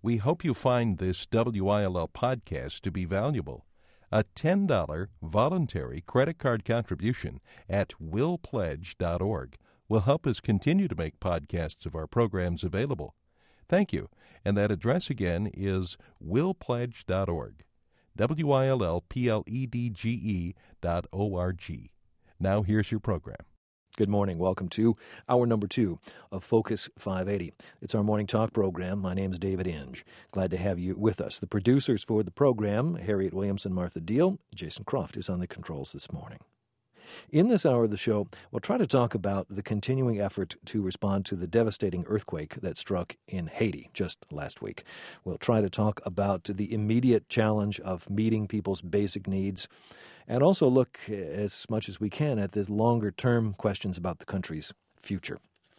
We hope you find this WILL podcast to be valuable. A $10 voluntary credit card contribution at willpledge.org will help us continue to make podcasts of our programs available. Thank you. And that address again is willpledge.org. WILLPLEDGE.org. Now here's your program. Good morning. Welcome to hour number 2 of Focus 580. It's our morning talk program. My name is David Inge. Glad to have you with us. The producers for the program, Harriet Williamson, Martha Deal. Jason Croft is on the controls this morning. In this hour of the show, we'll try to talk about the continuing effort to respond to the devastating earthquake that struck in Haiti just last week. We'll try to talk about the immediate challenge of meeting people's basic needs and also look as much as we can at the longer-term questions about the country's future.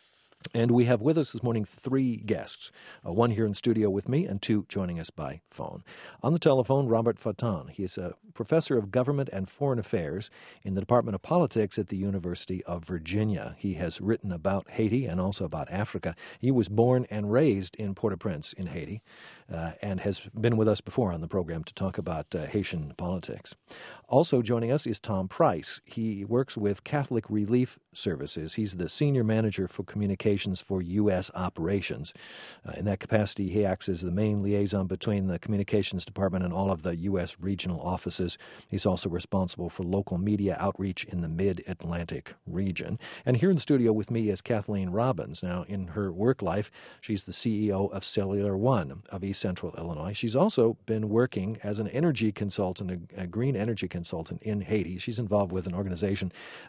And we have with us this morning 3 guests, one here in studio with me and 2 joining us by phone. On the telephone, Robert Fattan. He is a professor of government and foreign affairs in the Department of Politics at the University of Virginia. He has written about Haiti and also about Africa. He was born and raised in Port-au-Prince in Haiti and has been with us before on the program to talk about Haitian politics. Also joining us is Tom Price. He works with Catholic Relief Services. He's the senior manager for communications for U.S. operations. In that capacity, he acts as the main liaison between the communications department and all of the U.S. regional offices. He's also responsible for local media outreach in the mid-Atlantic region. And here in the studio with me is Kathleen Robbins. Now, in her work life, she's the CEO of Cellular One of East Central Illinois. She's also been working as an energy consultant, a green energy consultant in Haiti. She's involved with an organization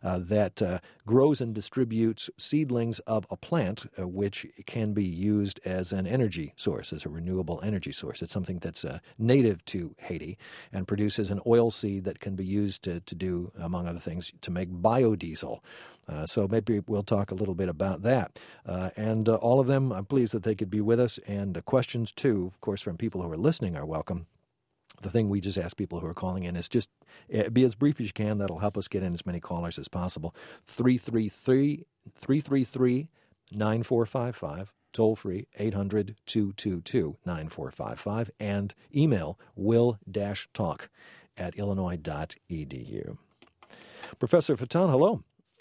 that grows and distributes seedlings of a plant which can be used as an energy source, as a renewable energy source. It's something that's native to Haiti and produces an oil seed that can be used to do, among other things, to make biodiesel. So maybe we'll talk a little bit about that. And all of them, I'm pleased that they could be with us. And questions, too, of course, from people who are listening are welcome. The thing we just ask people who are calling in is just be as brief as you can. That'll help us get in as many callers as possible. 333-9455, toll free, 800-222-9455, and email will-talk@illinois.edu. Professor Fattan, hello.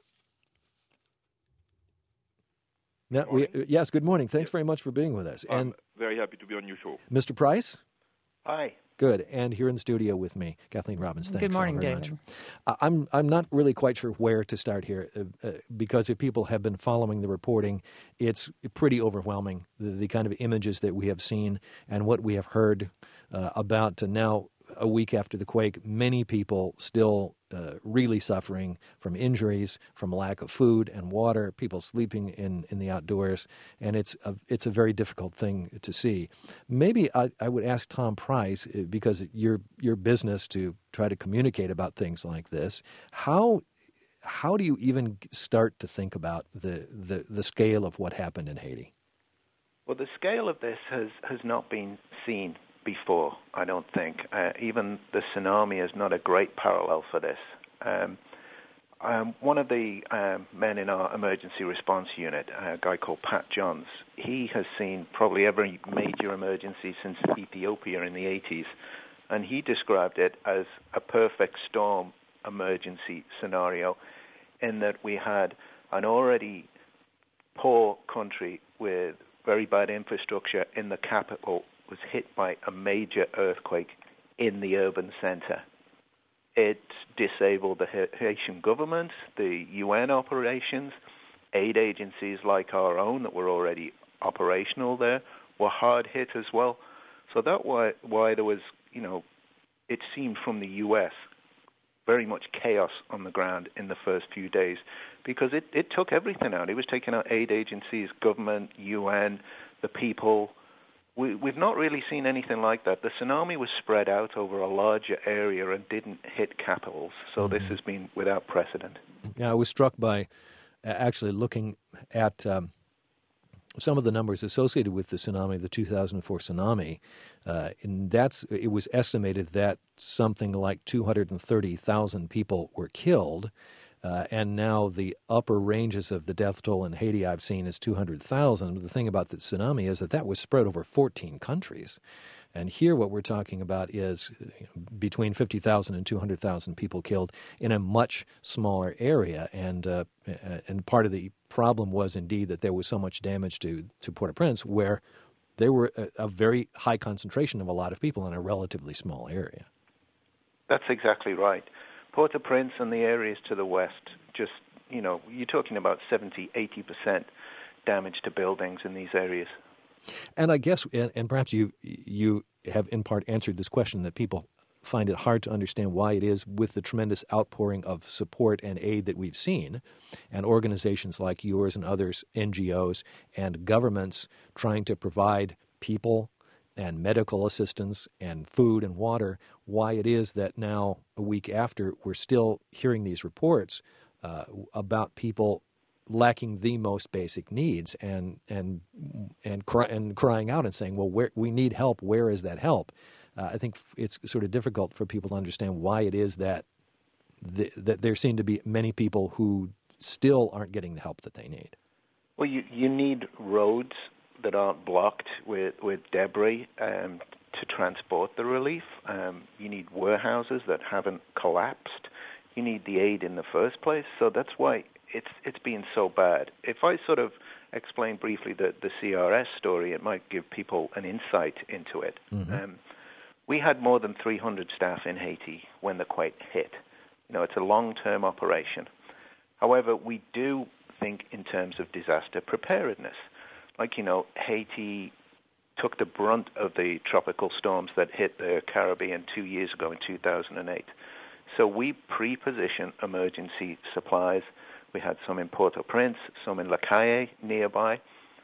Yes, good morning. Thanks very much for being with us. I'm very happy to be on your show. Mr. Price? Hi. Good. And here in the studio with me, Kathleen Robbins. Thanks. Good morning, very David. much. I'm not really quite sure where to start here because if people have been following the reporting, it's pretty overwhelming, the kind of images that we have seen and what we have heard about now a week after the quake. Many people still really suffering from injuries, from lack of food and water, people sleeping in the outdoors, and it's a very difficult thing to see. Maybe I would ask Tom Price, because your business to try to communicate about things like this, how do you even start to think about the scale of what happened in Haiti? Well, the scale of this has not been seen before, I don't think. Even the tsunami is not a great parallel for this. One of the men in our emergency response unit, a guy called Pat Johns, he has seen probably every major emergency since Ethiopia in the 80s, and he described it as a perfect storm emergency scenario in that we had an already poor country with very bad infrastructure in the capital was hit by a major earthquake in the urban center. It disabled the Haitian government, the UN operations, aid agencies like our own that were already operational there were hard hit as well. So that's why there was, it seemed from the U.S. very much chaos on the ground in the first few days because it took everything out. It was taking out aid agencies, government, UN, the people. We've not really seen anything like that. The tsunami was spread out over a larger area and didn't hit capitals, so this has been without precedent. Yeah, I was struck by actually looking at some of the numbers associated with the tsunami, the 2004 tsunami. And it was estimated that something like 230,000 people were killed. and now the upper ranges of the death toll in Haiti I've seen is 200,000. The thing about the tsunami is that was spread over 14 countries. And here what we're talking about is between 50,000 and 200,000 people killed in a much smaller area. And part of the problem was indeed that there was so much damage to Port-au-Prince, where there were a very high concentration of a lot of people in a relatively small area. That's exactly right. Port-au-Prince and the areas to the west, just, you're talking about 70, 80% damage to buildings in these areas. And I guess, and perhaps you have in part answered this question, that people find it hard to understand why it is, with the tremendous outpouring of support and aid that we've seen, and organizations like yours and others, NGOs, and governments trying to provide people and medical assistance and food and water, why it is that now, a week after, we're still hearing these reports about people lacking the most basic needs and crying out and saying, well, we need help. Where is that help? I think it's sort of difficult for people to understand why it is that that there seem to be many people who still aren't getting the help that they need. Well, you need roads that aren't blocked with debris to transport the relief. You need warehouses that haven't collapsed. You need the aid in the first place. So that's why it's been so bad. If I sort of explain briefly the CRS story, it might give people an insight into it. Mm-hmm. We had more than 300 staff in Haiti when the quake hit. It's a long-term operation. However, we do think in terms of disaster preparedness. Like, Haiti took the brunt of the tropical storms that hit the Caribbean 2 years ago in 2008. So we pre-positioned emergency supplies. We had some in Port-au-Prince, some in La Caille nearby.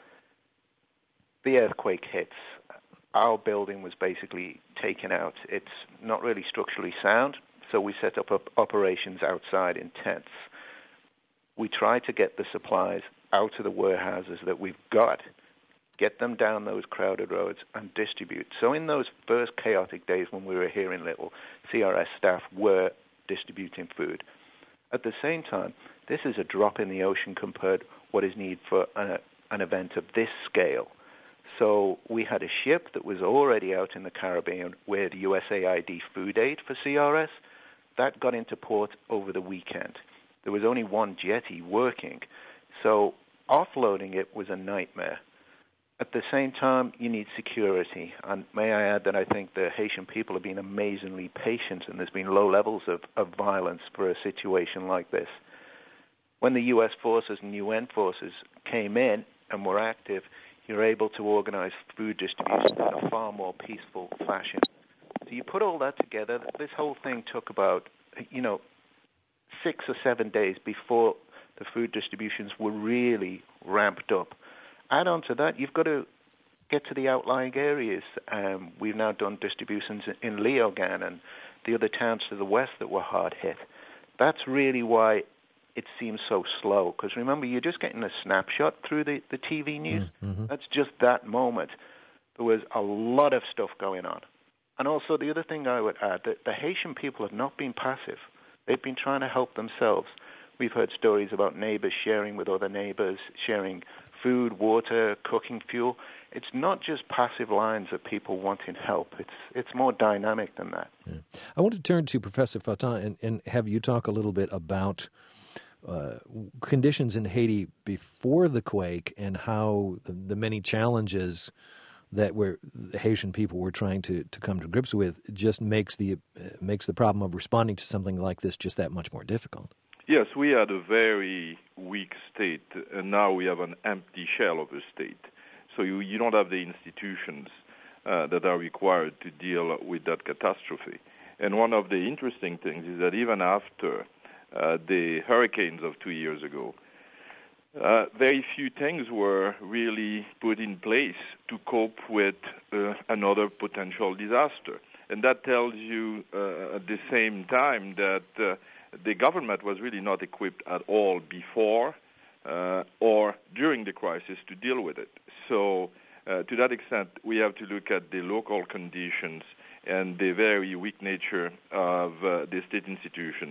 The earthquake hits. Our building was basically taken out. It's not really structurally sound, so we set up operations outside in tents. We try to get the supplies out of the warehouses that we've got, get them down those crowded roads, and distribute. So in those first chaotic days when we were hearing little, CRS staff were distributing food. At the same time, this is a drop in the ocean compared to what is needed for an event of this scale. So we had a ship that was already out in the Caribbean with USAID food aid for CRS. That got into port over the weekend. There was only one jetty working, so offloading it was a nightmare. At the same time, you need security. And may I add that I think the Haitian people have been amazingly patient, and there's been low levels of violence for a situation like this. When the U.S. forces and UN forces came in and were active, you're able to organize food distribution in a far more peaceful fashion. So you put all that together, this whole thing took about, 6 or 7 days before the food distributions were really ramped up. Add on to that, you've got to get to the outlying areas. We've now done distributions in Léogâne and the other towns to the west that were hard hit. That's really why it seems so slow, because remember, you're just getting a snapshot through the TV news. Mm-hmm. That's just that moment. There was a lot of stuff going on. And also, the other thing I would add, that the Haitian people have not been passive. They've been trying to help themselves. We've heard stories about neighbors sharing with other neighbors, sharing food, water, cooking fuel. It's not just passive lines of people wanting help. It's more dynamic than that. Yeah. I want to turn to Professor Fatah and have you talk a little bit about conditions in Haiti before the quake and how the many challenges that the Haitian people were trying to come to grips with just makes the problem of responding to something like this just that much more difficult. Yes, we had a very weak state, and now we have an empty shell of a state. So you don't have the institutions that are required to deal with that catastrophe. And one of the interesting things is that even after the hurricanes of 2 years ago, very few things were really put in place to cope with another potential disaster. And that tells you at the same time that the government was really not equipped at all before or during the crisis to deal with it. So to that extent, we have to look at the local conditions and the very weak nature of the state institutions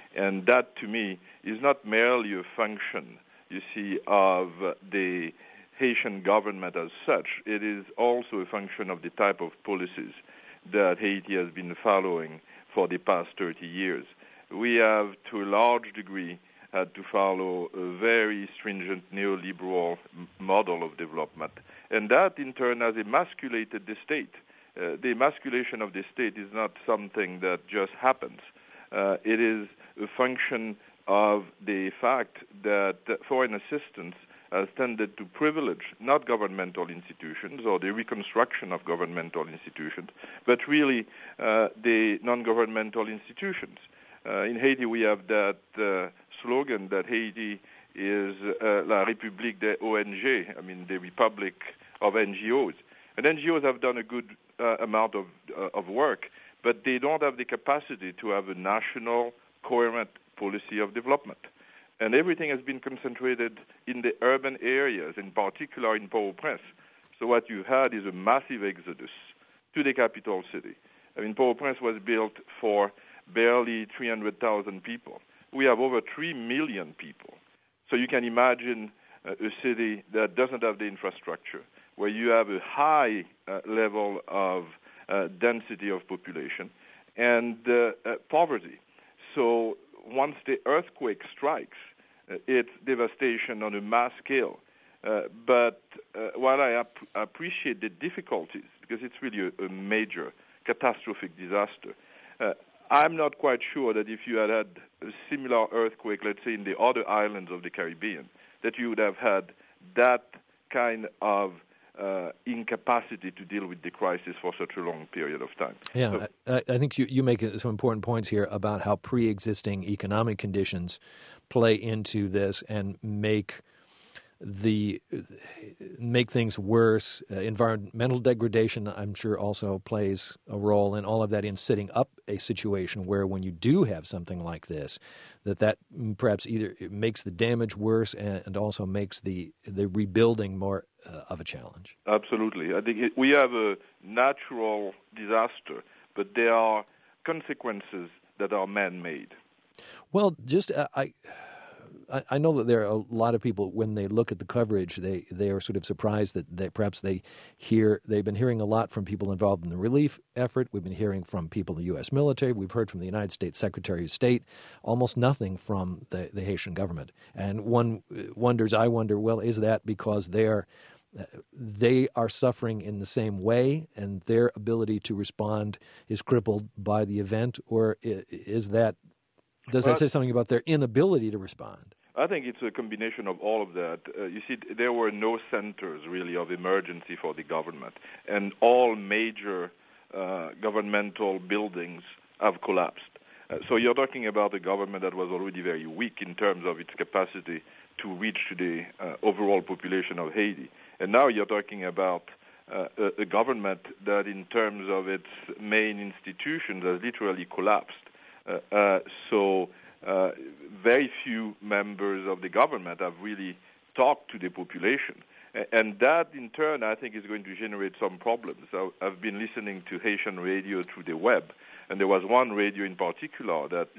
And that, to me, is not merely a function, you see, of the Haitian government as such. It is also a function of the type of policies that Haiti has been following for the past 30 years. We have, to a large degree, had to follow a very stringent neoliberal model of development. And that, in turn, has emasculated the state. The emasculation of the state is not something that just happens. It is a function of the fact that foreign assistance has tended to privilege not governmental institutions or the reconstruction of governmental institutions, but really the non-governmental institutions. In Haiti, we have that slogan that Haiti is la République des ONG, I mean the Republic of NGOs. And NGOs have done a good amount of work, but they don't have the capacity to have a national, coherent policy of development. And everything has been concentrated in the urban areas, in particular in Port-au-Prince. So what you had is a massive exodus to the capital city. I mean, Port-au-Prince was built for barely 300,000 people. We have over 3 million people. So you can imagine a city that doesn't have the infrastructure, where you have a high level of density of population and poverty. So once the earthquake strikes, it's devastation on a mass scale. But while I appreciate the difficulties, because it's really a major catastrophic disaster, I'm not quite sure that if you had a similar earthquake, let's say in the other islands of the Caribbean, that you would have had that kind of incapacity to deal with the crisis for such a long period of time. Yeah, I think you make some important points here about how pre-existing economic conditions play into this and make things worse. Environmental degradation, I'm sure, also plays a role in all of that, in setting up a situation where when you do have something like this, that perhaps either it makes the damage worse and also makes the rebuilding more of a challenge. Absolutely. I think we have a natural disaster, but there are consequences that are man-made. Well, just I know that there are a lot of people, when they look at the coverage, they are sort of surprised that they've been hearing a lot from people involved in the relief effort. We've been hearing from people in the U.S. military. We've heard from the United States Secretary of State, almost nothing from the Haitian government. And one wonders, well, is that because they are suffering in the same way and their ability to respond is crippled by the event, or does that say something about their inability to respond? I think it's a combination of all of that. You see, there were no centers, really, of emergency for the government, and all major governmental buildings have collapsed. So you're talking about a government that was already very weak in terms of its capacity to reach to the overall population of Haiti. And now you're talking about a government that, in terms of its main institutions, has literally collapsed. So very few members of the government have really talked to the population. And that, in turn, I think is going to generate some problems. I've been listening to Haitian radio through the web, and there was one radio in particular that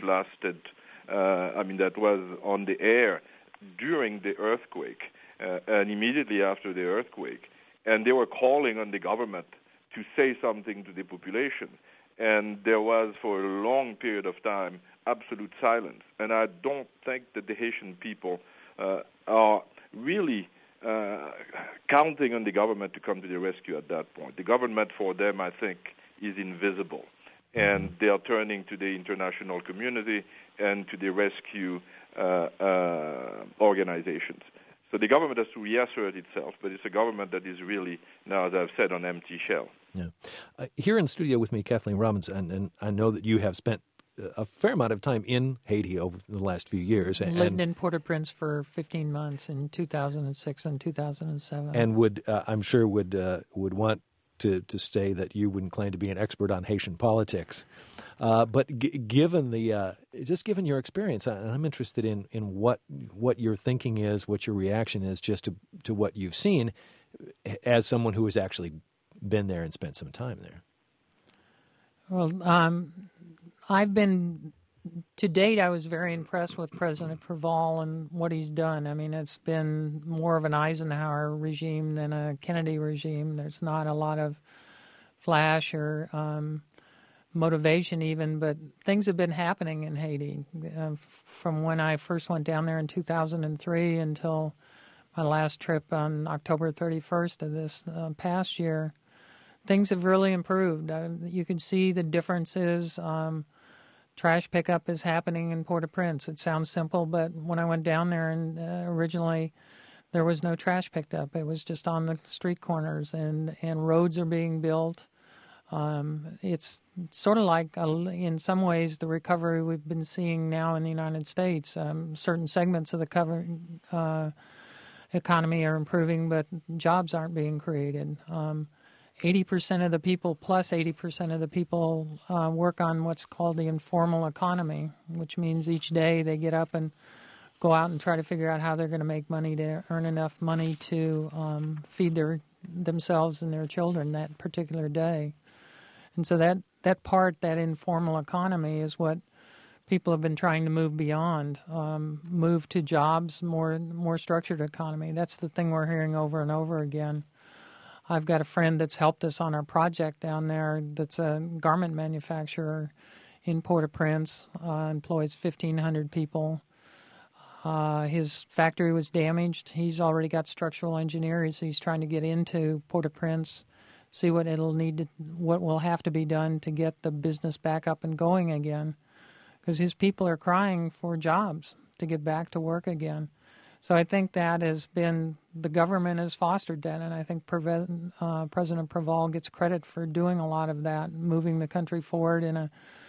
that was on the air during the earthquake and immediately after the earthquake. And they were calling on the government to say something to the population. And there was, for a long period of time, absolute silence. And I don't think that the Haitian people are really counting on the government to come to the rescue at that point. The government, for them, I think, is invisible. And they are turning to the international community and to the rescue organizations. So the government has to reassert itself, but it's a government that is really, now, as I've said, on empty shell. Yeah. Here in studio with me, Kathleen Robbins, and I know that you have spent a fair amount of time in Haiti over the last few years. Lived in Port-au-Prince for 15 months in 2006 and 2007. And would want to say that you wouldn't claim to be an expert on Haitian politics. But given your experience, and I'm interested in what your thinking is, what your reaction is just to what you've seen as someone who has actually been there and spent some time there. Well, I've been to date, I was very impressed with President Preval and what he's done. I mean, it's been more of an Eisenhower regime than a Kennedy regime. There's not a lot of flash or motivation even, but things have been happening in Haiti from when I first went down there in 2003 until my last trip on October 31st of this past year. Things have really improved. You can see the differences. Trash pickup is happening in Port-au-Prince. It sounds simple, but when I went down there and originally there was no trash picked up. It was just on the street corners, and roads are being built. It's sort of like, in some ways, the recovery we've been seeing now in the United States. Certain segments of the economy are improving, but jobs aren't being created. 80% of the people, plus 80% of the people, work on what's called the informal economy, which means each day they get up and go out and try to figure out how they're going to make money to earn enough money to feed themselves and their children that particular day. And so that informal economy is what people have been trying to move beyond, move to jobs, more structured economy. That's the thing we're hearing over and over again. I've got a friend that's helped us on our project down there that's a garment manufacturer in Port-au-Prince, employs 1,500 people. His factory was damaged. He's already got structural engineers, so he's trying to get into Port-au-Prince, see what will have to be done to get the business back up and going again, because his people are crying for jobs to get back to work again. So I think that has been, the government has fostered that, and I think President Preval gets credit for doing a lot of that, moving the country forward in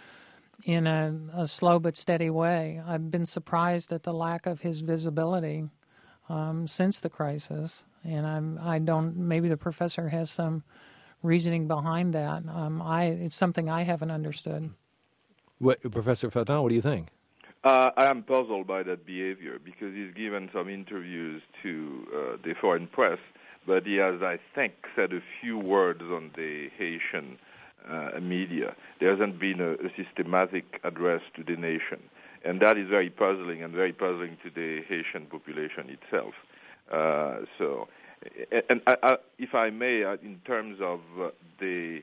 a slow but steady way. I've been surprised at the lack of his visibility since the crisis, and I don't. Maybe the professor has some reasoning behind that. It's something I haven't understood. Professor Fatton, what do you think? I am puzzled by that behavior because he's given some interviews to the foreign press, but he has, I think, said a few words on the Haitian media. There hasn't been a systematic address to the nation, and that is very puzzling to the Haitian population itself. If I may, in terms of the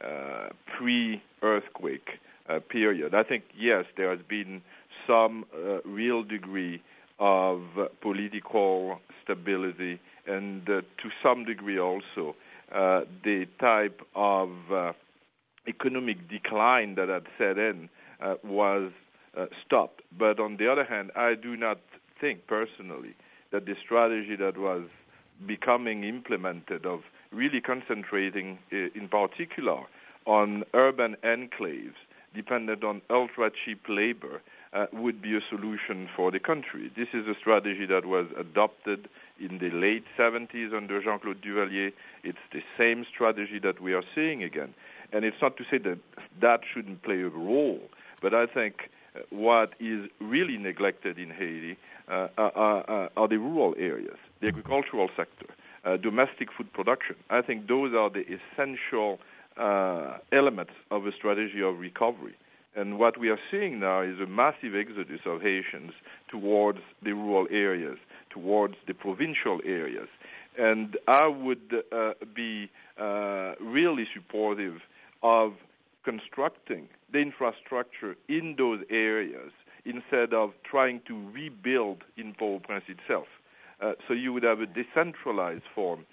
pre-earthquake period, I think, yes, there has been some real degree of political stability and to some degree also the type of economic decline that had set in was stopped. But on the other hand, I do not think personally that the strategy that was becoming implemented of really concentrating in particular on urban enclaves dependent on ultra-cheap labor would be a solution for the country. This is a strategy that was adopted in the late 70s under Jean-Claude Duvalier. It's the same strategy that we are seeing again. And it's not to say that that shouldn't play a role, but I think what is really neglected in Haiti are the rural areas, the agricultural sector, domestic food production. I think those are the essential elements of a strategy of recovery. And what we are seeing now is a massive exodus of Haitians towards the rural areas, towards the provincial areas. And I would be really supportive of constructing the infrastructure in those areas instead of trying to rebuild in Port-au-Prince itself. So you would have a decentralized form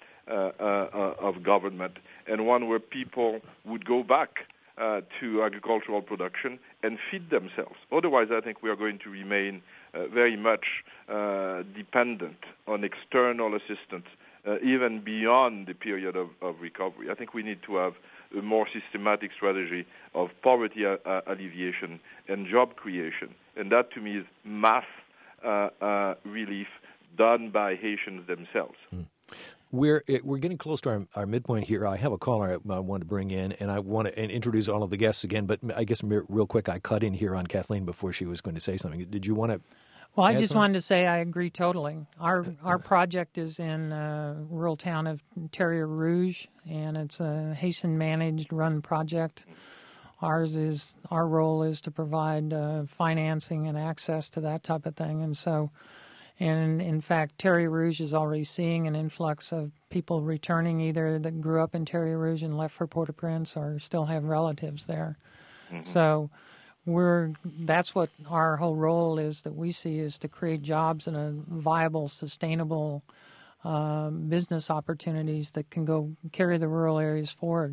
of government, and one where people would go back to agricultural production and feed themselves. Otherwise, I think we are going to remain very much dependent on external assistance, even beyond the period of recovery. I think we need to have a more systematic strategy of poverty alleviation and job creation. And that, to me, is mass relief done by Haitians themselves. We're getting close to our midpoint here. I have a caller I want to bring in, and I want to introduce all of the guests again. But I guess real quick, I cut in here on Kathleen before she was going to say something. Did you want to? Well, I just wanted to say I agree totally. Our project is in a rural town of Terrier Rouge, and it's a Haitian managed run project. Our role is to provide financing and access to that type of thing. And in fact, Terre Rouge is already seeing an influx of people returning, either that grew up in Terre Rouge and left for Port-au-Prince or still have relatives there. Mm-hmm. So that's what our whole role is that we see, is to create jobs and a viable, sustainable business opportunities that can go carry the rural areas forward.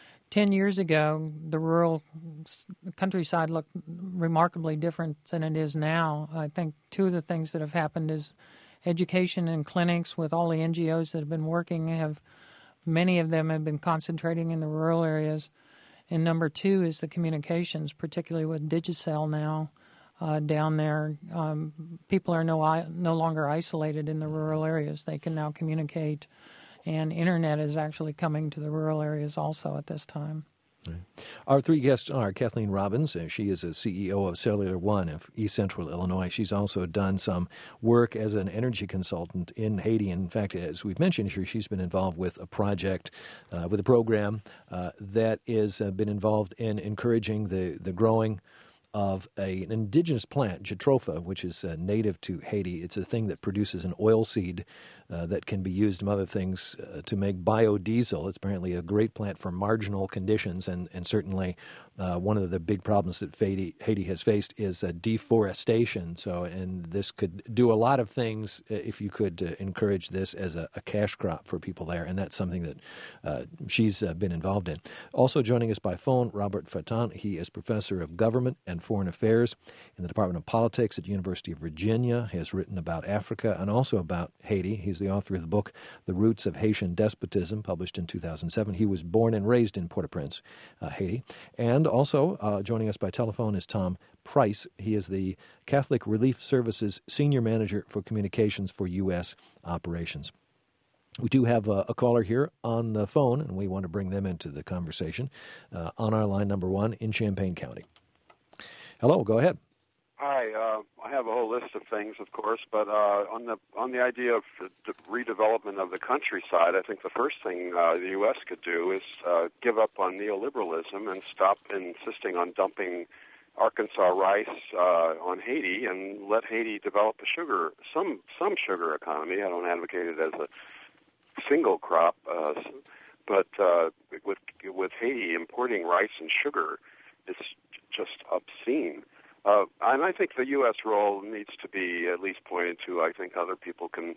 10 years ago, the countryside looked remarkably different than it is now. I think two of the things that have happened is education and clinics with all the NGOs that have been working, many of them have been concentrating in the rural areas. And number two is the communications, particularly with Digicel now down there. People are no longer isolated in the rural areas. They can now communicate. And Internet is actually coming to the rural areas also at this time. Right. Our three guests are Kathleen Robbins. She is a CEO of Cellular One of East Central Illinois. She's also done some work as an energy consultant in Haiti. In fact, as we've mentioned here, she's been involved with a project, with a program that has been involved in encouraging the growing of an indigenous plant, jatropha, which is native to Haiti. It's a thing that produces an oil seed that can be used, among other things, to make biodiesel. It's apparently a great plant for marginal conditions, and certainly one of the big problems that Haiti has faced is deforestation. And this could do a lot of things if you could encourage this as a cash crop for people there, and that's something that she's been involved in. Also joining us by phone, Robert Fattan. He is professor of government and foreign affairs in the Department of Politics at the University of Virginia. He has written about Africa and also about Haiti. He's the author of the book The Roots of Haitian Despotism, published in 2007. He was born and raised in Port-au-Prince, Haiti. And also joining us by telephone is Tom Price. He is the Catholic Relief Services Senior Manager for Communications for U.S. Operations. We do have a caller here on the phone, and we want to bring them into the conversation on our line number one in Champaign County. Hello, go ahead. Hi, I have a whole list of things, of course, but on the idea of the redevelopment of the countryside, I think the first thing the U.S. could do is give up on neoliberalism and stop insisting on dumping Arkansas rice on Haiti and let Haiti develop some sugar economy. I don't advocate it as a single crop, but with Haiti importing rice and sugar, it's just obscene. And I think the U.S. role needs to be at least pointed to. I think other people can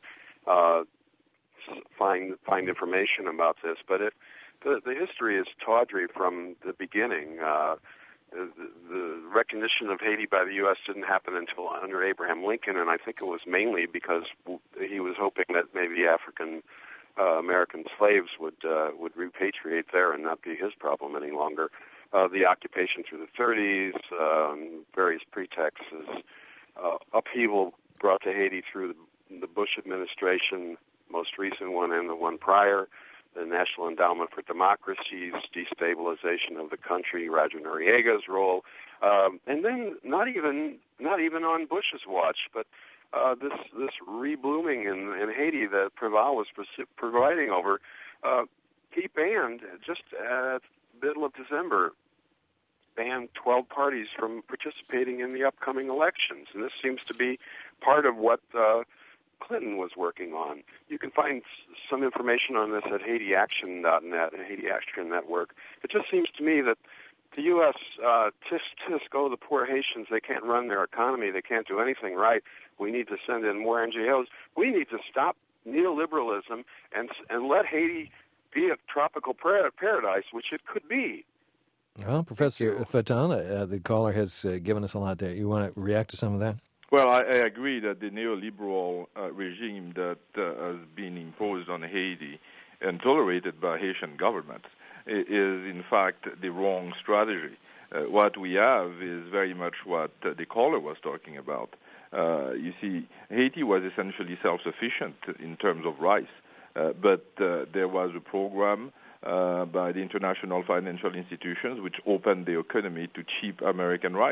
find information about this. But the history is tawdry from the beginning. The recognition of Haiti by the U.S. didn't happen until under Abraham Lincoln, and I think it was mainly because he was hoping that maybe African American slaves would repatriate there and not be his problem any longer. The occupation through the 30s, various pretexts, upheaval brought to Haiti through the Bush administration, most recent one and the one prior, the National Endowment for Democracy's destabilization of the country, Roger Noriega's role, and then not even on Bush's watch, but this reblooming in Haiti that Preval was providing over, he banned just at middle of December, banned 12 parties from participating in the upcoming elections. And this seems to be part of what Clinton was working on. You can find some information on this at HaitiAction.net, Haiti Action Network. It just seems to me that the U.S. The poor Haitians, they can't run their economy, they can't do anything right. We need to send in more NGOs. We need to stop neoliberalism and let Haiti be a tropical paradise, which it could be. Well, Professor Fattan, the caller has given us a lot there. You want to react to some of that? Well, I agree that the neoliberal regime that has been imposed on Haiti and tolerated by Haitian governments is, in fact, the wrong strategy. What we have is very much what the caller was talking about. You see, Haiti was essentially self-sufficient in terms of rice. But there was a program by the international financial institutions which opened the economy to cheap American rice.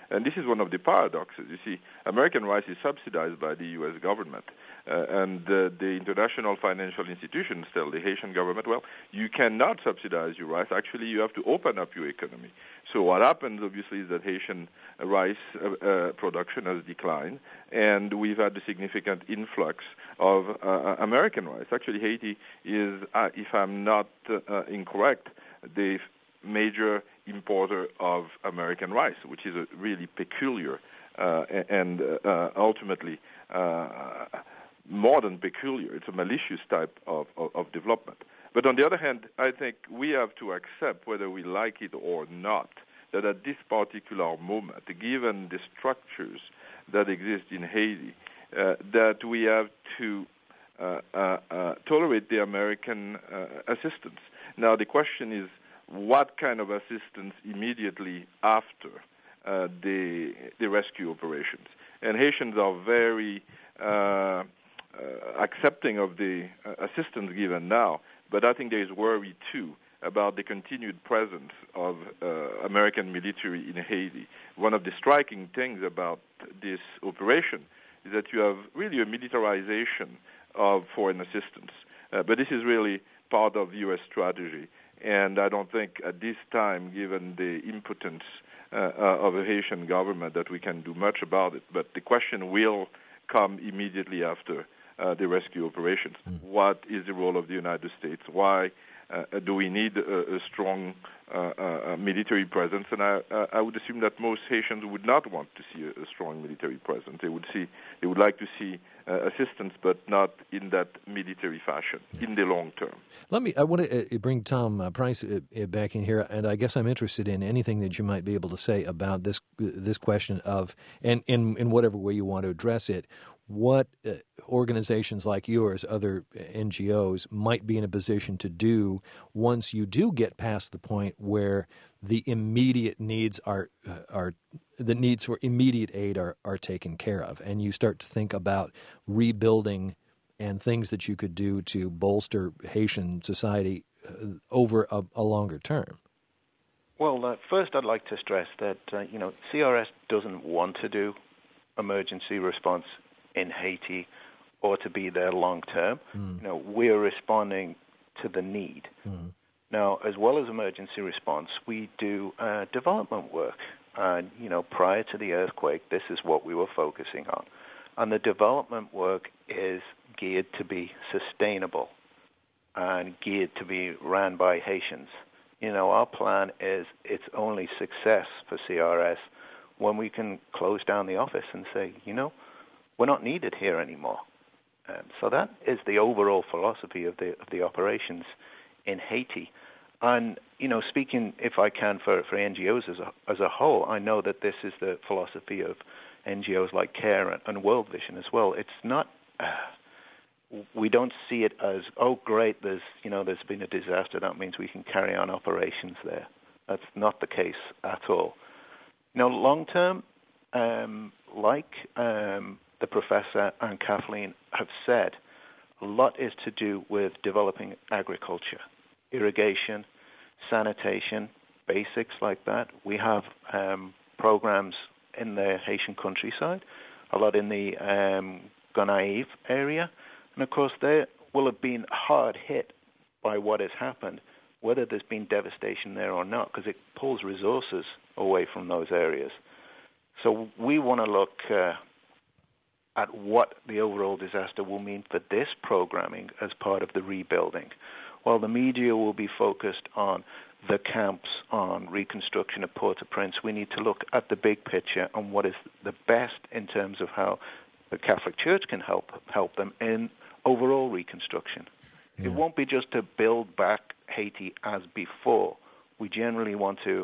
And this is one of the paradoxes. You see, American rice is subsidized by the U.S. government. And the international financial institutions tell the Haitian government, well, you cannot subsidize your rice. Actually, you have to open up your economy. So what happens, obviously, is that Haitian rice production has declined, and we've had a significant influx of American rice. Actually, Haiti is, if I'm not incorrect, the major importer of American rice, which is a really peculiar and ultimately more than peculiar. It's a malicious type of development. But on the other hand, I think we have to accept, whether we like it or not, that at this particular moment, given the structures that exist in Haiti, that we have to tolerate the American assistance. Now, the question is, what kind of assistance immediately after the rescue operations? And Haitians are very accepting of the assistance given now, but I think there is worry, too, about the continued presence of American military in Haiti. One of the striking things about this operation is that you have really a militarization of foreign assistance. But this is really part of U.S. strategy. And I don't think at this time, given the impotence of the Haitian government, that we can do much about it. But the question will come immediately after the rescue operations. What is the role of the United States? Why do we need a strong military presence? And I would assume that most Haitians would not want to see a strong military presence. They would like to see assistance, but not in that military fashion in the long term. I want to bring Tom Price back in here, and I guess I'm interested in anything that you might be able to say about this question of, and in whatever way you want to address it, what organizations like yours, other NGOs, might be in a position to do once you do get past the point where the immediate needs the needs for immediate aid are taken care of, and you start to think about rebuilding and things that you could do to bolster Haitian society over a longer term. Well, first I'd like to stress that CRS doesn't want to do emergency response in Haiti or to be there long term. We're responding to the need. Now, as well as emergency response, we do development work. Prior to the earthquake, this is what we were focusing on. And the development work is geared to be sustainable and geared to be ran by Haitians. Our plan is it's only success for CRS when we can close down the office and say, we're not needed here anymore. So that is the overall philosophy of the operations in Haiti. And, speaking, if I can, for NGOs as a whole, I know that this is the philosophy of NGOs like CARE and World Vision as well. It's not, we don't see it as, oh, great, there's been a disaster, that means we can carry on operations there. That's not the case at all. Long term, like the professor and Kathleen have said, a lot is to do with developing agriculture, irrigation, sanitation, basics like that. We have programs in the Haitian countryside, a lot in the Gonaïves area, and of course they will have been hard hit by what has happened, whether there's been devastation there or not, because it pulls resources away from those areas. So we want to look at what the overall disaster will mean for this programming as part of the rebuilding. While the media will be focused on the camps, on reconstruction of Port-au-Prince, we need to look at the big picture on what is the best in terms of how the Catholic Church can help them in overall reconstruction. Yeah. It won't be just to build back Haiti as before. We generally want to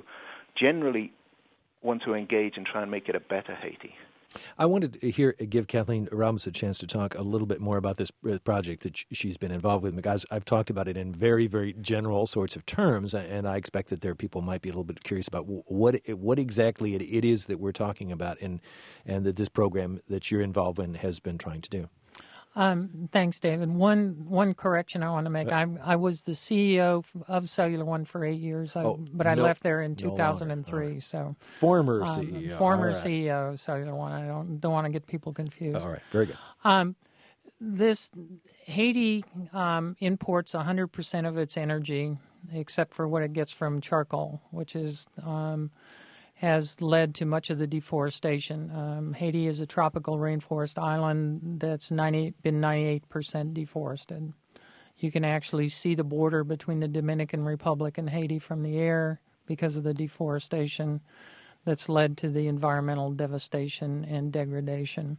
engage and try and make it a better Haiti. I wanted to give Kathleen Robinson a chance to talk a little bit more about this project that she's been involved with. Because I've talked about it in very, very general sorts of terms, and I expect that there are people who might be a little bit curious about what exactly it is that we're talking about and that this program that you're involved in has been trying to do. Thanks, David. One correction I want to make. I was the CEO of Cellular One for 8 years, but I left there in 2003. Right. So former CEO. Former CEO of Cellular One. I don't want to get people confused. All right, very good. This Haiti imports 100% of its energy, except for what it gets from charcoal, which is has led to much of the deforestation. Haiti is a tropical rainforest island that's been 98% deforested. You can actually see the border between the Dominican Republic and Haiti from the air because of the deforestation that's led to the environmental devastation and degradation.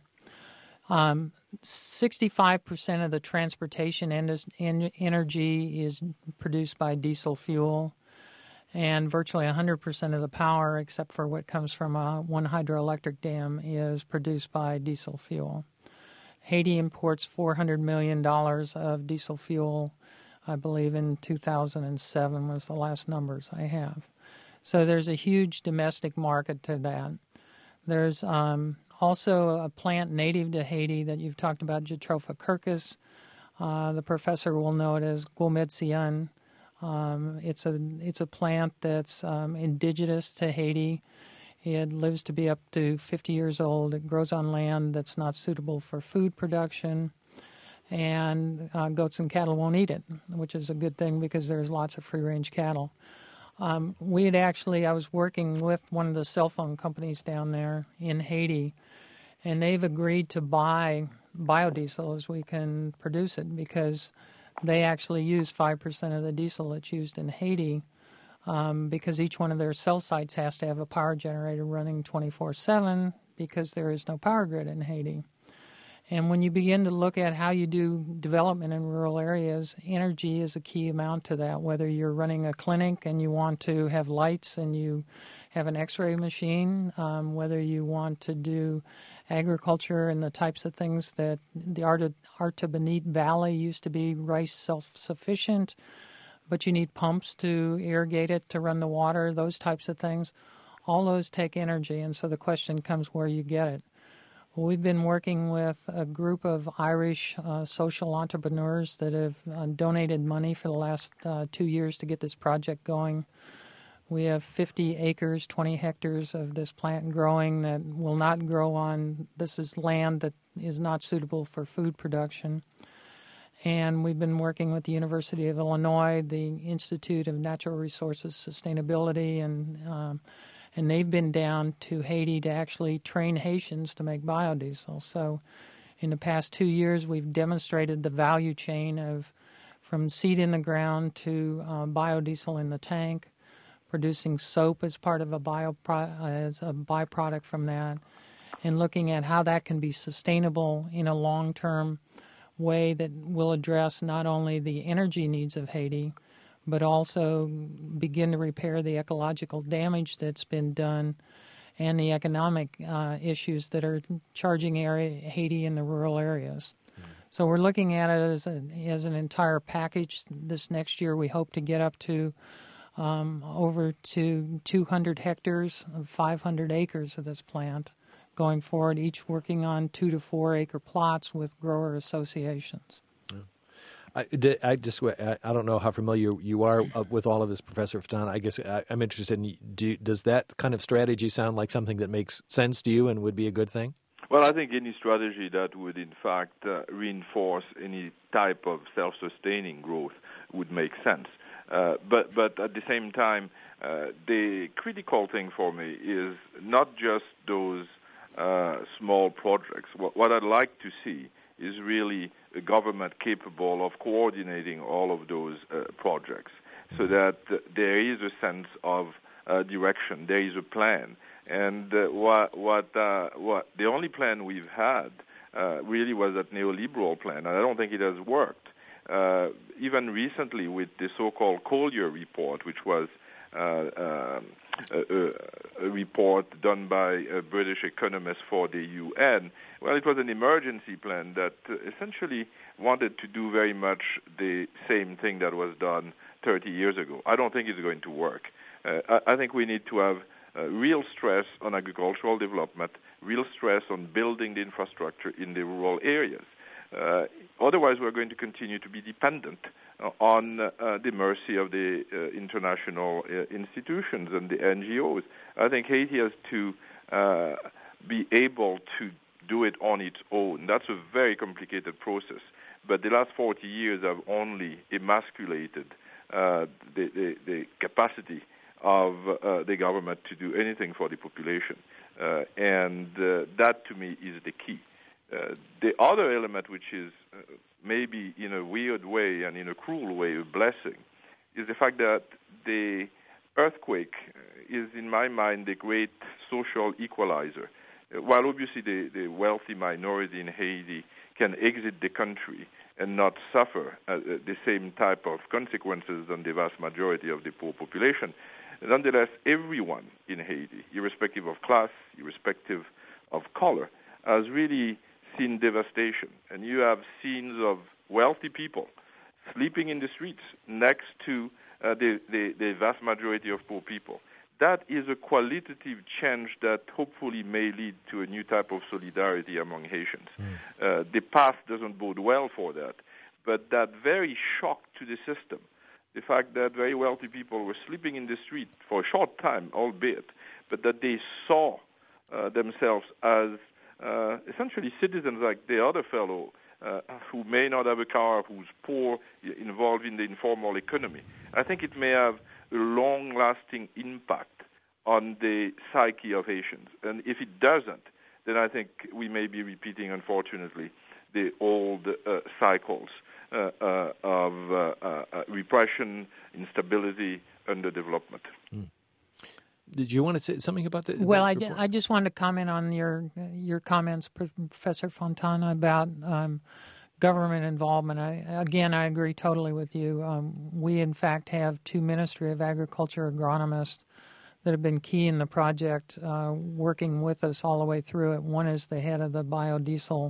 65% of the transportation energy is produced by diesel fuel, and virtually 100% of the power, except for what comes from one hydroelectric dam, is produced by diesel fuel. Haiti imports $400 million of diesel fuel, I believe in 2007 was the last numbers I have. So there's a huge domestic market to that. There's also a plant native to Haiti that you've talked about, Jatropha curcus. The professor will know it as Guométziane. It's a plant that's indigenous to Haiti. It lives to be up to 50 years old. It grows on land that's not suitable for food production, and goats and cattle won't eat it, which is a good thing because there's lots of free-range cattle. I was working with one of the cell phone companies down there in Haiti, and they've agreed to buy biodiesel as we can produce it because they actually use 5% of the diesel that's used in Haiti because each one of their cell sites has to have a power generator running 24/7 because there is no power grid in Haiti. And when you begin to look at how you do development in rural areas, energy is a key amount to that. Whether you're running a clinic and you want to have lights and you have an x-ray machine, whether you want to do agriculture and the types of things that the Artibonite Valley used to be rice self-sufficient, but you need pumps to irrigate it, to run the water, those types of things. All those take energy, and so the question comes where you get it. We've been working with a group of Irish social entrepreneurs that have donated money for the last 2 years to get this project going. We have 50 acres, 20 hectares of this plant growing that will not grow on. This is land that is not suitable for food production. And we've been working with the University of Illinois, the Institute of Natural Resources Sustainability, and they've been down to Haiti to actually train Haitians to make biodiesel. So in the past 2 years, we've demonstrated the value chain from seed in the ground to biodiesel in the tank, producing soap as part of as a byproduct from that, and looking at how that can be sustainable in a long-term way that will address not only the energy needs of Haiti, but also begin to repair the ecological damage that's been done and the economic issues that are charging Haiti in the rural areas. So we're looking at it as an entire package. This next year we hope to get up to over to 200 hectares of 500 acres of this plant going forward, each working on 2 to 4 acre plots with grower associations. I don't know how familiar you are with all of this, Professor Fton. I guess I'm interested in, does that kind of strategy sound like something that makes sense to you and would be a good thing? Well, I think any strategy that would, in fact, reinforce any type of self-sustaining growth would make sense. But at the same time, the critical thing for me is not just those small projects. What I'd like to see is really a government capable of coordinating all of those projects so that there is a sense of direction, there is a plan. And the only plan we've had really was that neoliberal plan, and I don't think it has worked. Even recently with the so-called Collier report, which was a report done by a British economist for the UN. Well, it was an emergency plan that essentially wanted to do very much the same thing that was done 30 years ago. I don't think it's going to work. I think we need to have real stress on agricultural development, real stress on building the infrastructure in the rural areas. Otherwise, we're going to continue to be dependent on the mercy of the international institutions and the NGOs. I think Haiti has to be able to do it on its own. That's a very complicated process. But the last 40 years have only emasculated the capacity of the government to do anything for the population. And that, to me, is the key. The other element, which is maybe in a weird way and in a cruel way a blessing, is the fact that the earthquake is, in my mind, the great social equalizer. While obviously the wealthy minority in Haiti can exit the country and not suffer the same type of consequences than the vast majority of the poor population, nonetheless, everyone in Haiti, irrespective of class, irrespective of color, has really seen devastation. And you have scenes of wealthy people sleeping in the streets next to the vast majority of poor people. That is a qualitative change that hopefully may lead to a new type of solidarity among Haitians. The past doesn't bode well for that, but that very shock to the system, the fact that very wealthy people were sleeping in the street for a short time, albeit, but that they saw themselves as essentially citizens like the other fellow who may not have a car, who's poor, involved in the informal economy. I think it may have a long-lasting impact on the psyche of Haitians. And if it doesn't, then I think we may be repeating, unfortunately, the old cycles of repression, instability, underdevelopment. Did you want to say something about that? Well, I just wanted to comment on your comments, Professor Fontana, about government involvement. I agree totally with you. We, in fact, have two Ministry of Agriculture agronomists that have been key in the project, working with us all the way through it. One is the head of the biodiesel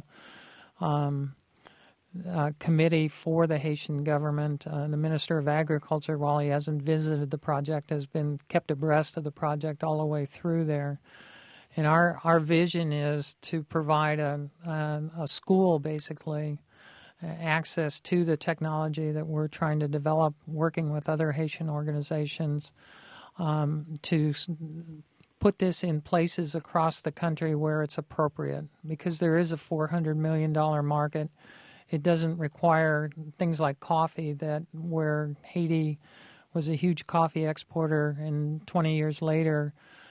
committee for the Haitian government. The Minister of Agriculture, while he hasn't visited the project, has been kept abreast of the project all the way through there. And our vision is to provide a school, basically, access to the technology that we're trying to develop, working with other Haitian organizations, to put this in places across the country where it's appropriate, because there is a $400 million market. It doesn't require things like coffee, that where Haiti was a huge coffee exporter, and 20 years later,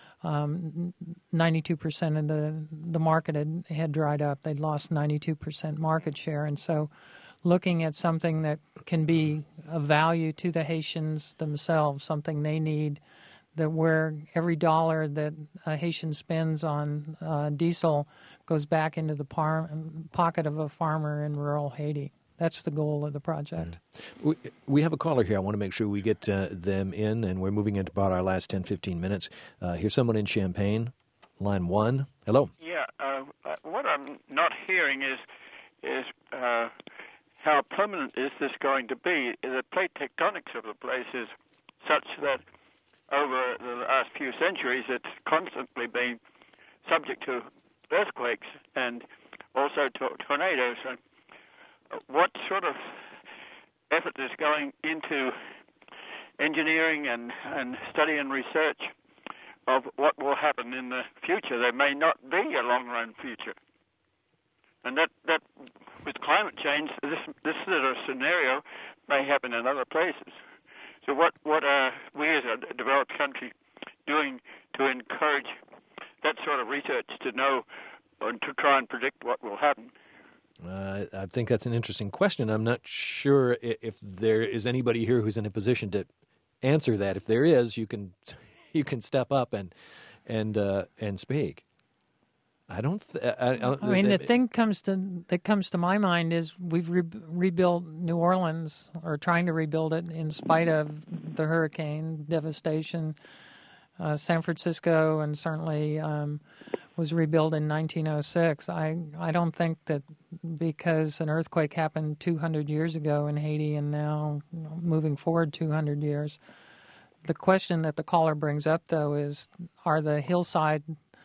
92% of the market had dried up. They'd lost 92% market share. And so looking at something that can be of value to the Haitians themselves, something they need, that where every dollar that a Haitian spends on diesel goes back into the pocket of a farmer in rural Haiti. That's the goal of the project. We have a caller here. I want to make sure we get them in, and we're moving into about our last 10, 15 minutes. Here's someone in Champaign, line 1. Hello. Yeah, what I'm not hearing is how permanent is this going to be? The plate tectonics of the place is such that over the last few centuries it's constantly been subject to earthquakes and also to tornadoes. And what sort of effort is going into engineering and study and research of what will happen in the future? There may not be a long-run future. And that with climate change, this sort of scenario may happen in other places. So what are we as a developed country doing to encourage that sort of research to know and to try and predict what will happen? I think that's an interesting question. I'm not sure if there is anybody here who's in a position to answer that. If there is, you can step up and speak. I don't. The thing that comes to my mind is we've rebuilt New Orleans, or trying to rebuild it, in spite of the hurricane devastation. San Francisco, and certainly was rebuilt in 1906. I don't think that because an earthquake happened 200 years ago in Haiti and now moving forward 200 years. The question that the caller brings up, though, is are the hillside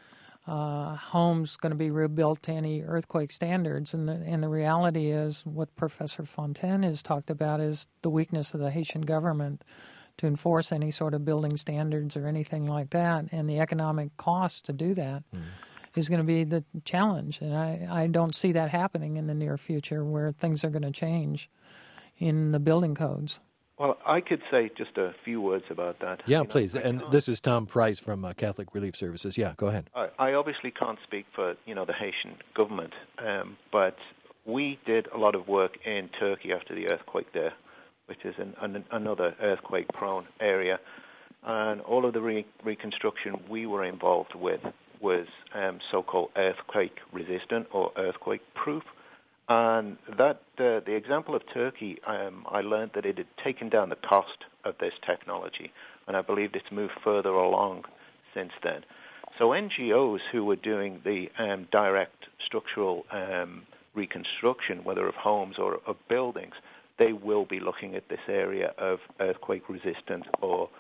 homes going to be rebuilt to any earthquake standards. And the reality is what Professor Fontaine has talked about is the weakness of the Haitian government to enforce any sort of building standards or anything like that. And the economic cost to do that is going to be the challenge. And I don't see that happening in the near future where things are going to change in the building codes. Well, I could say just a few words about that. Yeah, please. And this is Tom Price from Catholic Relief Services. Yeah, go ahead. I obviously can't speak for, the Haitian government, but we did a lot of work in Turkey after the earthquake there, which is another earthquake-prone area. And all of the reconstruction we were involved with was so-called earthquake-resistant or earthquake-proof. And that the example of Turkey, I learned that it had taken down the cost of this technology, and I believe it's moved further along since then. So NGOs who were doing the direct structural reconstruction, whether of homes or of buildings, they will be looking at this area of earthquake-resistant or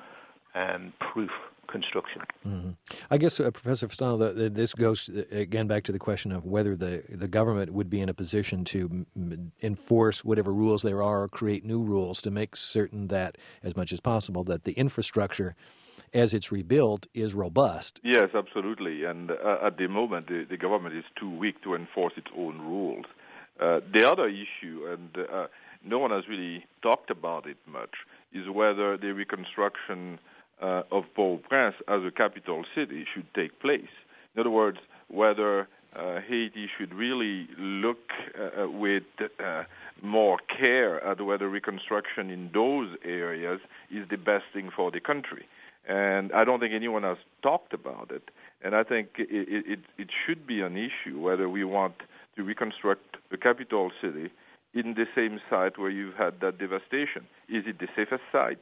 proof construction. Mm-hmm. I guess, Professor Fasano, this goes again back to the question of whether the government would be in a position to enforce whatever rules there are or create new rules to make certain that, as much as possible, that the infrastructure as it's rebuilt is robust. Yes, absolutely. And at the moment, the government is too weak to enforce its own rules. The other issue, and no one has really talked about it much, is whether the reconstruction of Port-au-Prince as a capital city should take place. In other words, whether Haiti should really look with more care at whether reconstruction in those areas is the best thing for the country. And I don't think anyone has talked about it. And I think it should be an issue whether we want to reconstruct the capital city in the same site where you've had that devastation. Is it the safest site?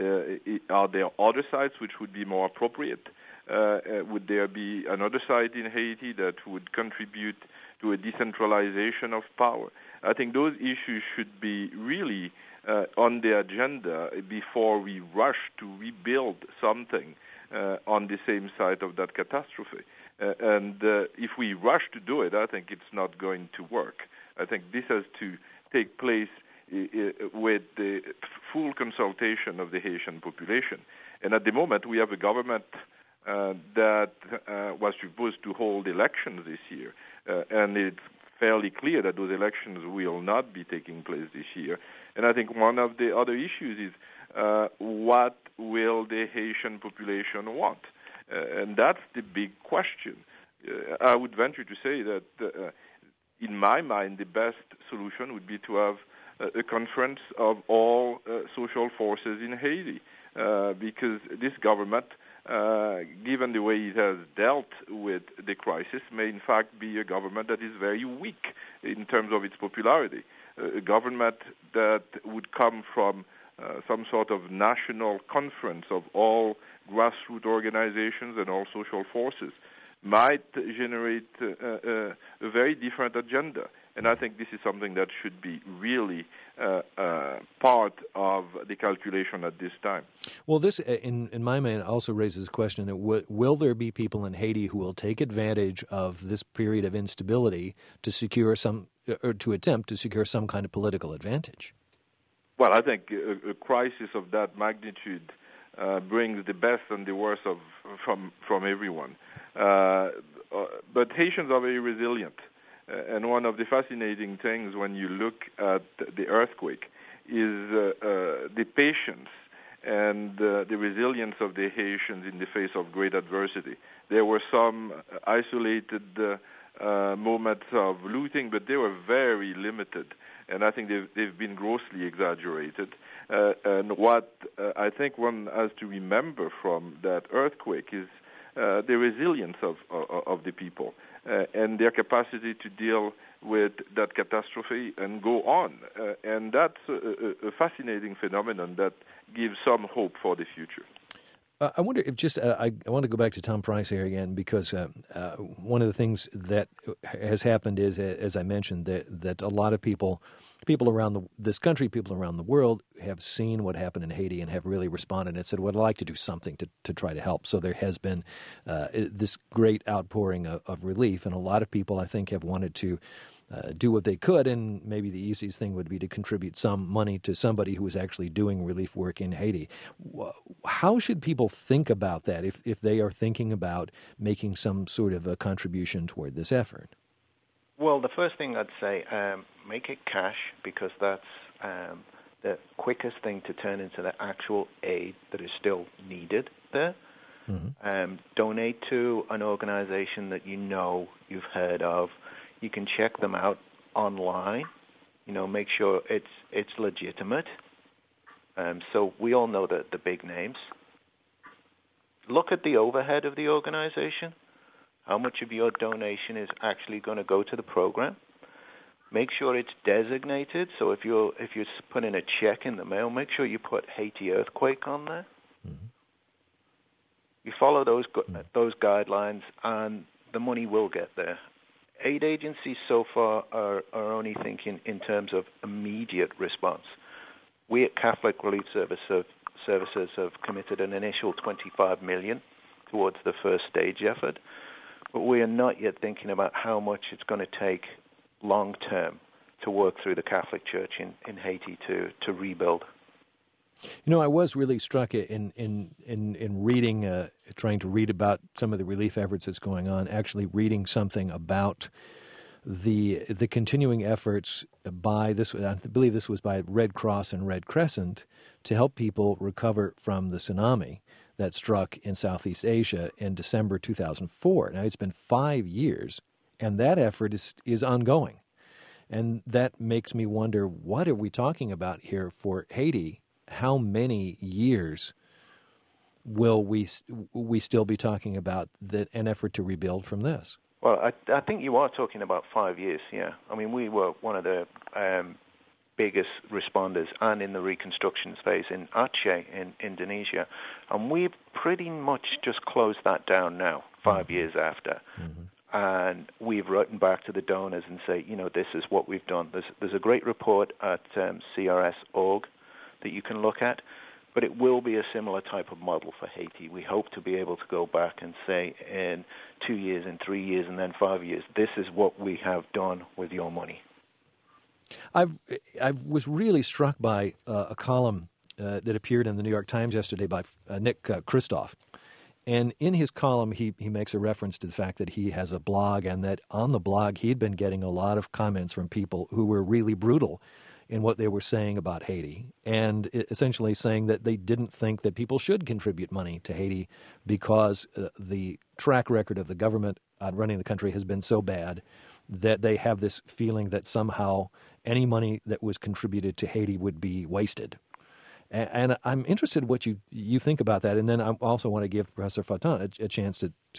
Are there other sites which would be more appropriate? Would there be another site in Haiti that would contribute to a decentralization of power? I think those issues should be really on the agenda before we rush to rebuild something on the same site of that catastrophe. And if we rush to do it, I think it's not going to work. I think this has to take place with the full consultation of the Haitian population. And at the moment, we have a government that was supposed to hold elections this year, and it's fairly clear that those elections will not be taking place this year. And I think one of the other issues is what will the Haitian population want? And that's the big question. I would venture to say that, in my mind, the best solution would be to have a conference of all social forces in Haiti, because this government, given the way it has dealt with the crisis, may in fact be a government that is very weak in terms of its popularity, a government that would come from some sort of national conference of all grassroots organizations and all social forces, might generate a very different agenda. And I think this is something that should be really part of the calculation at this time. Well, this, in my mind, also raises the question that will there be people in Haiti who will take advantage of this period of instability to secure or to attempt to secure some kind of political advantage? Well, I think a crisis of that magnitude brings the best and the worst from everyone. But Haitians are very resilient. And one of the fascinating things when you look at the earthquake is the patience and the resilience of the Haitians in the face of great adversity. There were some isolated moments of looting, but they were very limited. And I think they've been grossly exaggerated. And what I think one has to remember from that earthquake is the resilience of the people and their capacity to deal with that catastrophe and go on. And that's a fascinating phenomenon that gives some hope for the future. I wonder if I want to go back to Tom Price here again, because one of the things that has happened is, as I mentioned, that a lot of people people around this country, people around the world have seen what happened in Haiti and have really responded and said, well, I'd like to do something to try to help. So there has been this great outpouring of relief, and a lot of people, I think, have wanted to do what they could, and maybe the easiest thing would be to contribute some money to somebody who is actually doing relief work in Haiti. How should people think about that if they are thinking about making some sort of a contribution toward this effort? Well, the first thing I'd say, make it cash, because that's the quickest thing to turn into the actual aid that is still needed there. Mm-hmm. Donate to an organization that you know you've heard of. You can check them out online. Make sure it's legitimate. So we all know the big names. Look at the overhead of the organization. How much of your donation is actually going to go to the program? Make sure it's designated. So if you're putting a check in the mail, make sure you put Haiti earthquake on there. Mm-hmm. You follow those guidelines, and the money will get there. Aid agencies so far are only thinking in terms of immediate response. We at Catholic Relief Services have committed an initial $25 million towards the first stage effort, but we are not yet thinking about how much it's going to take long term to work through the Catholic Church in Haiti to rebuild. I was really struck in reading, trying to read about some of the relief efforts that's going on, actually reading something about the continuing efforts by I believe this was by Red Cross and Red Crescent, to help people recover from the tsunami that struck in Southeast Asia in December 2004. Now, it's been 5 years, and that effort is ongoing. And that makes me wonder, what are we talking about here for Haiti? How many years will we still be talking about an effort to rebuild from this? Well, I think you are talking about 5 years, yeah. I mean, we were one of the biggest responders and in the reconstruction phase in Aceh in Indonesia, and we've pretty much just closed that down now, 5 years after. Mm-hmm. And we've written back to the donors and say, this is what we've done. There's a great report at CRS.org that you can look at, but it will be a similar type of model for Haiti. We hope to be able to go back and say in 2 years, in 3 years, and then 5 years, this is what we have done with your money. I was really struck by a column that appeared in the New York Times yesterday by Nick Kristof. And in his column, he makes a reference to the fact that he has a blog, and that on the blog he'd been getting a lot of comments from people who were really brutal in what they were saying about Haiti, and essentially saying that they didn't think that people should contribute money to Haiti because the track record of the government on running the country has been so bad that they have this feeling that somehow any money that was contributed to Haiti would be wasted. And I'm interested what you think about that, and then I also want to give Professor Fatton a chance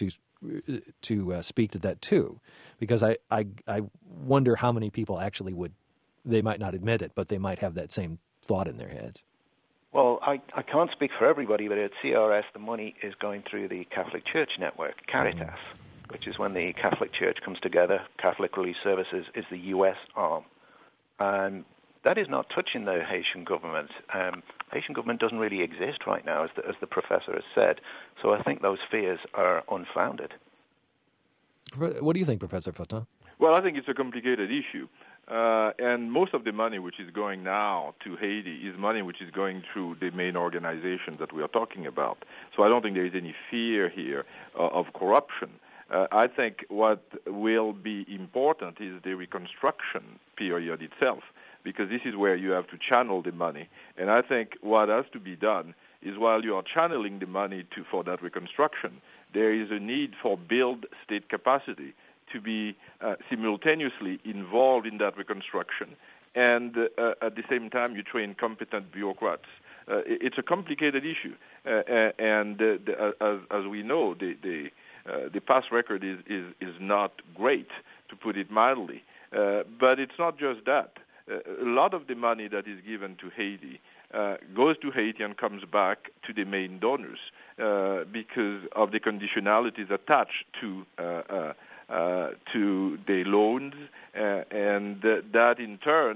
to speak to that too, because I wonder how many people actually would. They might not admit it, but they might have that same thought in their heads. Well, I can't speak for everybody, but at CRS, the money is going through the Catholic Church network, Caritas, which is when the Catholic Church comes together. Catholic Relief Services is the U.S. arm. And that is not touching the Haitian government. Haitian government doesn't really exist right now, as the professor has said. So I think those fears are unfounded. What do you think, Professor Fatton? Well, I think it's a complicated issue. And most of the money which is going now to Haiti is money which is going through the main organizations that we are talking about. So I don't think there is any fear here of corruption. I think what will be important is the reconstruction period itself, because this is where you have to channel the money. And I think what has to be done is, while you are channeling the money for that reconstruction, there is a need for build state capacity to be simultaneously involved in that reconstruction, and at the same time you train competent bureaucrats. It's a complicated issue, and as we know, the past record is not great, to put it mildly. But it's not just that. A lot of the money that is given to Haiti goes to Haiti and comes back to the main donors because of the conditionalities attached to the loans, and that in turn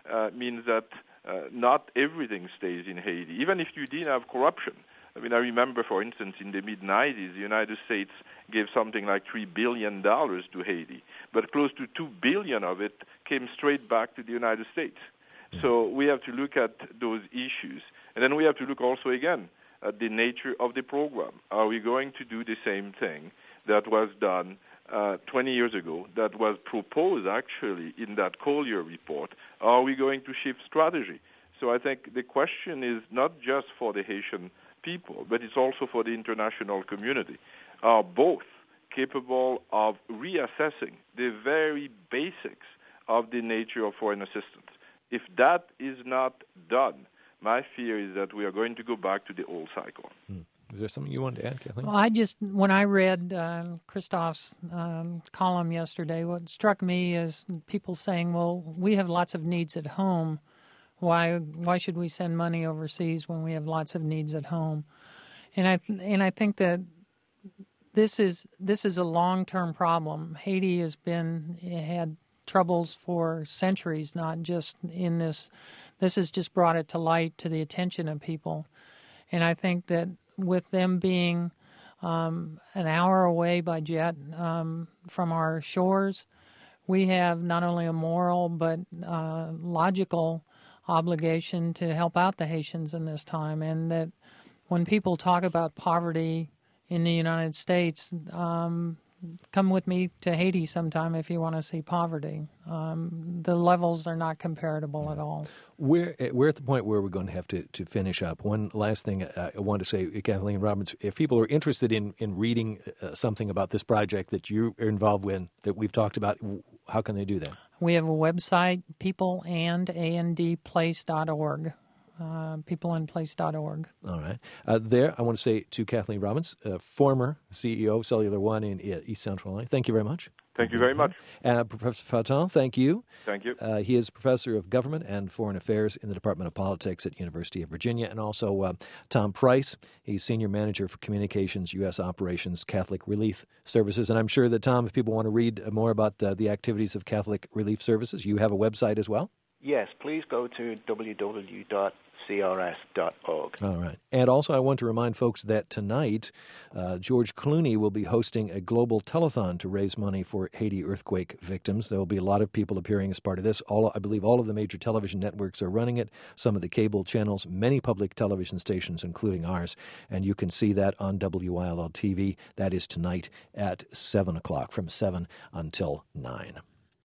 means that not everything stays in Haiti, even if you didn't have corruption. I mean, I remember, for instance, in the mid-'90s, the United States gave something like $3 billion to Haiti, but close to $2 billion of it came straight back to the United States. So we have to look at those issues. And then we have to look also, again, at the nature of the program. Are we going to do the same thing that was done 20 years ago, that was proposed actually in that Collier report? Are we going to shift strategy? So I think the question is not just for the Haitian people, but it's also for the international community. Are both capable of reassessing the very basics of the nature of foreign assistance? If that is not done, my fear is that we are going to go back to the old cycle. Is there something you wanted to add, Kathleen? Well, when I read Christophe's column yesterday, what struck me is people saying, well, we have lots of needs at home. Why should we send money overseas when we have lots of needs at home? And I think that this is a long-term problem. Haiti had troubles for centuries, not just in this. This has just brought it to light, to the attention of people. And I think that with them being an hour away by jet from our shores, we have not only a moral but logical obligation to help out the Haitians in this time. And that when people talk about poverty in the United States, come with me to Haiti sometime if you want to see poverty. The levels are not comparable at all. We're at the point where we're going to have to finish up. One last thing I want to say, Kathleen Roberts, if people are interested in reading something about this project that you are involved with, that we've talked about, how can they do that? We have a website, peopleandandplace.org. peopleandplace.org. All right. There, I want to say to Kathleen Robbins, former CEO of Cellular One in East Central Illinois, thank you very much. Thank you very much. Professor Fatton, thank you. Thank you. He is Professor of Government and Foreign Affairs in the Department of Politics at University of Virginia. And also Tom Price, he's Senior Manager for Communications, U.S. Operations, Catholic Relief Services. And I'm sure that, Tom, if people want to read more about the activities of Catholic Relief Services, you have a website as well? Yes, please go to www.crs.org. All right. And also I want to remind folks that tonight George Clooney will be hosting a global telethon to raise money for Haiti earthquake victims. There will be a lot of people appearing as part of this. I believe all of the major television networks are running it, some of the cable channels, many public television stations, including ours. And you can see that on WILL TV. That is tonight at 7 o'clock, from 7 until 9.